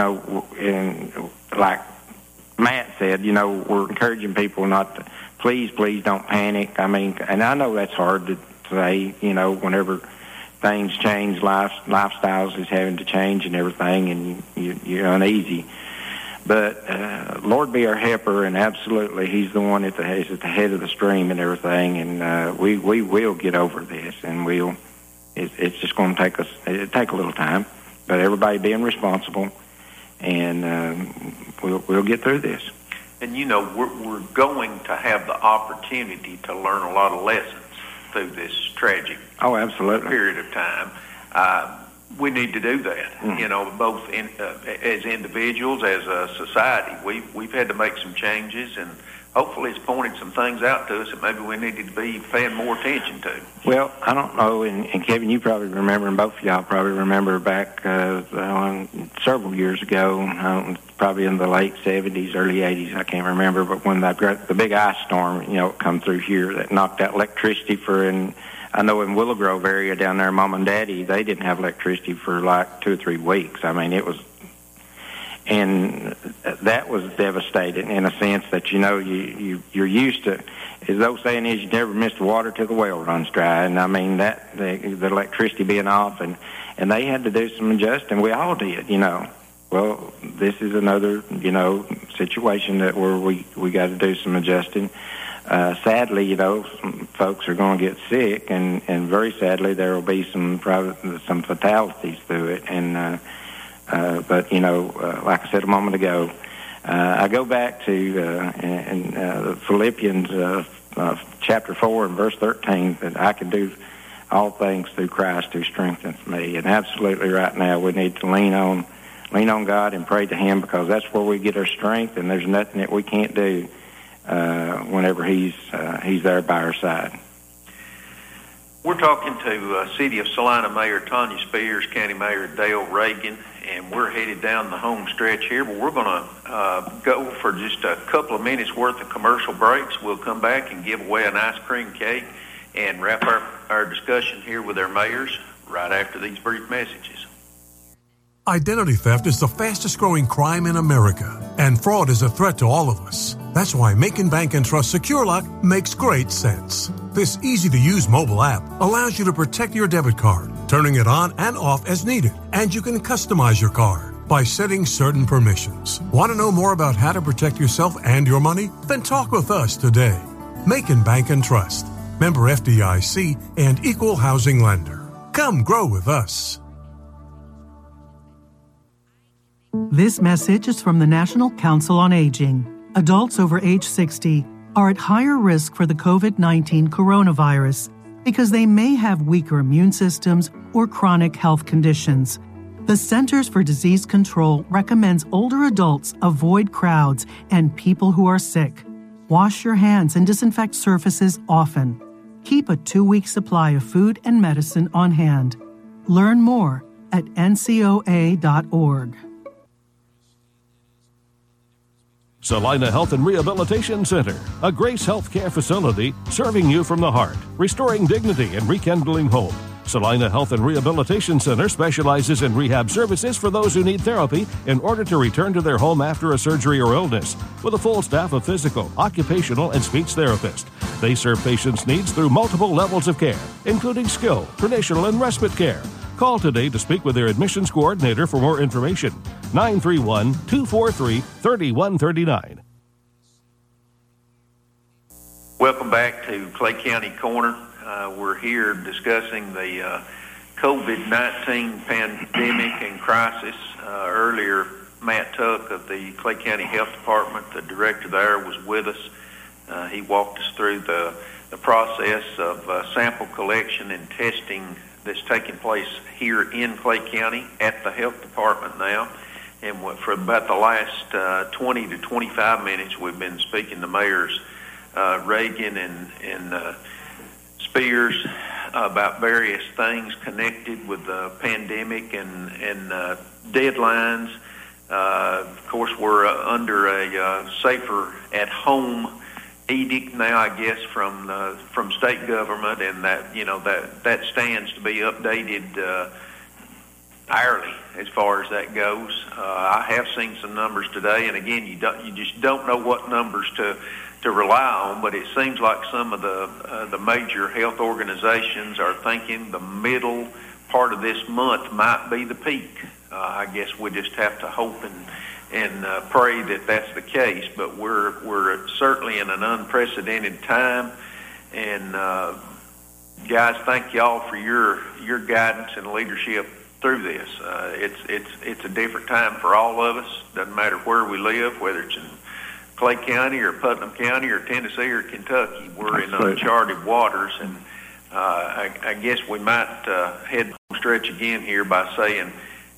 and like Matt said, we're encouraging people not to, please don't panic. I mean, and I know that's hard to say, whenever things change, lifestyles is having to change and everything, and you're uneasy. But Lord be our helper, and absolutely, He's the one is at the head of the stream and everything, and we will get over this, and it's just going to it'll take a little time, but everybody being responsible, and we'll get through this.
And we're going to have the opportunity to learn a lot of lessons through this tragic period of time. We need to do that, both as individuals, as a society. We've had to make some changes, and hopefully it's pointed some things out to us that maybe we needed to be paying more attention to.
Well, I don't know, and Kevin, you probably remember, and both of y'all probably remember back several years ago, probably in the late 70s, early 80s, I can't remember, but when the big ice storm, come through here that knocked out electricity I know in Willow Grove area down there, Mom and Daddy, they didn't have electricity for like 2 or 3 weeks. I mean, and that was devastating in a sense that, you're used to, as the old saying is, you never miss the water till the well runs dry. And I mean, that the electricity being off, and they had to do some adjusting. We all did, Well, this is another, situation that where we got to do some adjusting. Sadly, some folks are going to get sick, and very sadly, there will be some fatalities through it. And but like I said a moment ago, I go back to Philippians chapter 4 and verse 13, that I can do all things through Christ who strengthens me. And absolutely, right now, we need to lean on God and pray to Him, because that's where we get our strength, and there's nothing that we can't do whenever He's there by our side.
We're talking to City of Salina Mayor Tanya Spears, County Mayor Dale Reagan, and we're headed down the home stretch here, but we're going to go for just a couple of minutes worth of commercial breaks. We'll come back and give away an ice cream cake and wrap up our discussion here with our mayors right after these brief messages.
Identity theft is the fastest growing crime in America, and fraud is a threat to all of us. That's why Macon Bank and Trust SecureLock makes great sense. This easy-to-use mobile app allows you to protect your debit card, turning it on and off as needed, and you can customize your card by setting certain permissions. Want to know more about how to protect yourself and your money? Then talk with us today. Macon Bank and Trust, member FDIC, and equal housing lender. Come grow with us.
This message is from the National Council on Aging. Adults over age 60 are at higher risk for the COVID-19 coronavirus because they may have weaker immune systems or chronic health conditions. The Centers for Disease Control recommends older adults avoid crowds and people who are sick. Wash your hands and disinfect surfaces often. Keep a 2-week supply of food and medicine on hand. Learn more at ncoa.org.
Salina Health and Rehabilitation Center, a Grace Health Care facility serving you from the heart, restoring dignity and rekindling hope. Salina Health and Rehabilitation Center specializes in rehab services for those who need therapy in order to return to their home after a surgery or illness, with a full staff of physical, occupational, and speech therapists. They serve patients' needs through multiple levels of care, including skill, traditional, and respite care. Call today to speak with their admissions coordinator for more information. 931-243-3139.
Welcome back to Clay County Corner. We're here discussing the COVID-19 pandemic and crisis. Earlier, Matt Tuck of the Clay County Health Department, the director there, was with us. He walked us through the process of sample collection and testing that's taking place here in Clay County at the health department now. And for about the last 20 to 25 minutes, we've been speaking to Mayors Reagan and Spears about various things connected with the pandemic and deadlines. Of course, we're under a safer at home edict now, I guess, from state government, and that stands to be updated hourly as far as that goes. I have seen some numbers today, and again, you just don't know what numbers to rely on, but it seems like some of the major health organizations are thinking the middle part of this month might be the peak. I guess we just have to hope and pray that that's the case, but we're certainly in an unprecedented time, and guys, thank y'all for your guidance and leadership through this. It's a different time for all of us. Doesn't matter where we live, whether it's in Clay County or Putnam County or Tennessee or Kentucky. We're in uncharted waters, and I guess we might head home stretch again here by saying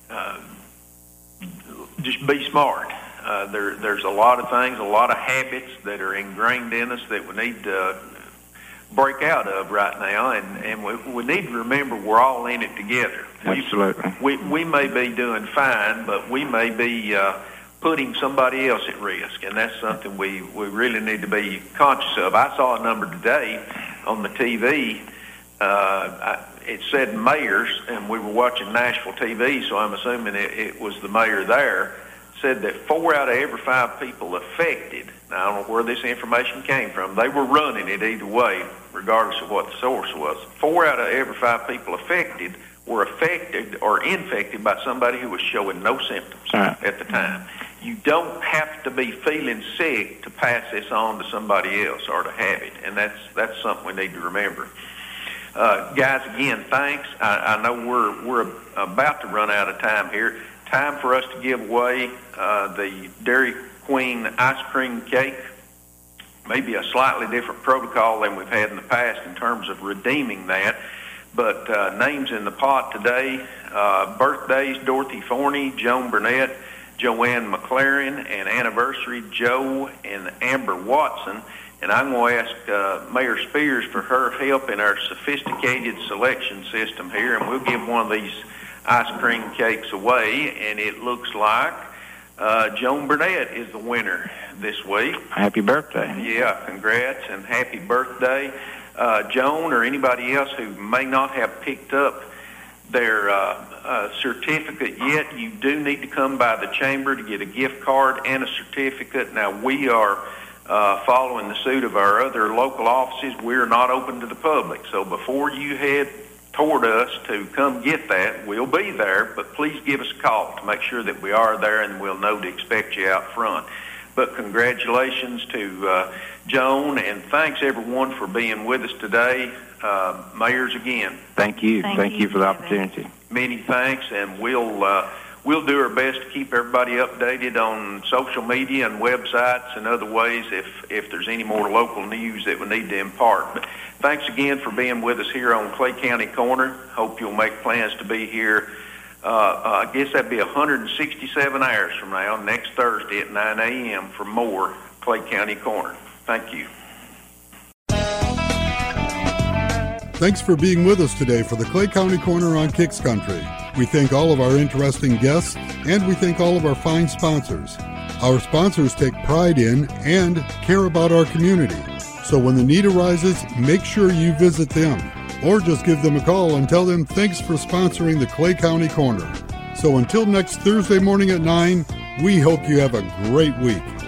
just be smart. There's a lot of things, a lot of habits that are ingrained in us that we need to break out of right now, and we need to remember we're all in it together.
Absolutely.
We may be doing fine, but we may be putting somebody else at risk, and that's something we really need to be conscious of. I saw a number today on the TV. It said mayors, and we were watching Nashville TV, so I'm assuming it was the mayor there, said that 4 out of every 5 people affected, now I don't know where this information came from, they were running it either way, regardless of what the source was. 4 out of every 5 people affected were affected or infected by somebody who was showing no symptoms at the time. You don't have to be feeling sick to pass this on to somebody else or to have it, and that's something we need to remember. Guys, again, thanks. I know we're about to run out of time here. Time for us to give away the Dairy Queen ice cream cake. Maybe a slightly different protocol than we've had in the past in terms of redeeming that. But names in the pot today, birthdays, Dorothy Forney, Joan Burnett, Joanne McLaren, and anniversary, Joe and Amber Watson. And I'm going to ask Mayor Spears for her help in our sophisticated selection system here, and we'll give one of these ice cream cakes away, and it looks like Joan Burnett is the winner this week.
Happy birthday.
Yeah, congrats and happy birthday. Joan or anybody else who may not have picked up their certificate yet, you do need to come by the chamber to get a gift card and a certificate. Now, we are following the suit of our other local offices. We're not open to the public. So before you head toward us to come get that, we'll be there, but please give us a call to make sure that we are there, and we'll know to expect you out front. But congratulations to Joan, and thanks everyone for being with us today. Mayors, again.
Thank you. Thank you for the opportunity.
Many thanks, and we'll do our best to keep everybody updated on social media and websites and other ways if there's any more local news that we need to impart. But thanks again for being with us here on Clay County Corner. Hope you'll make plans to be here. I guess that'd be 167 hours from now, next Thursday at 9 a.m. for more Clay County Corner. Thank you.
Thanks for being with us today for the Clay County Corner on Kicks Country. We thank all of our interesting guests, and we thank all of our fine sponsors. Our sponsors take pride in and care about our community. So when the need arises, make sure you visit them or just give them a call and tell them thanks for sponsoring the Clay County Corner. So until next Thursday morning at 9, we hope you have a great week.